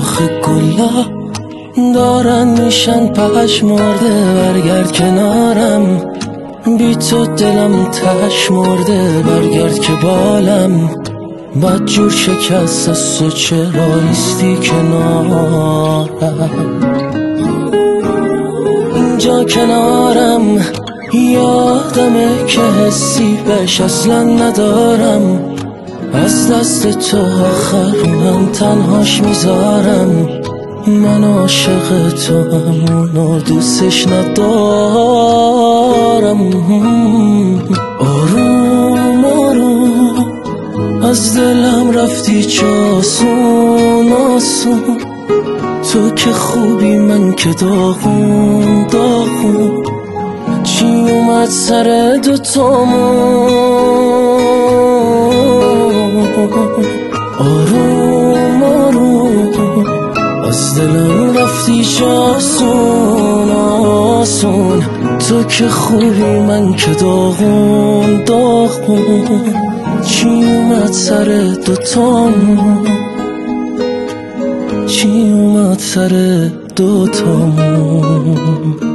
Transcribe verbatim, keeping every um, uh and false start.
آخه گلا دارن میشن پشمرده، برگرد کنارم بی تو دلم تش مرده، برگرد که بالم بد جور شکست از تو، چرا نیستی کنارم؟ اینجا کنارم یادمه که حسی بهش اصلا ندارم، از دست تو آخرونم تنهاش میذارم. من عاشق تو همونو دوستش ندارم. آروم آروم از دلم رفتی چه آسون آسون، تو که خوبی من که داغون داغون. چی اومد سر دوتامون؟ آروم آروم از دلم رفتی چه آسون آسون، تو که خوبی من که داغون داغون. چی اومد سر دوتامون؟ چی اومد سر دوتامون؟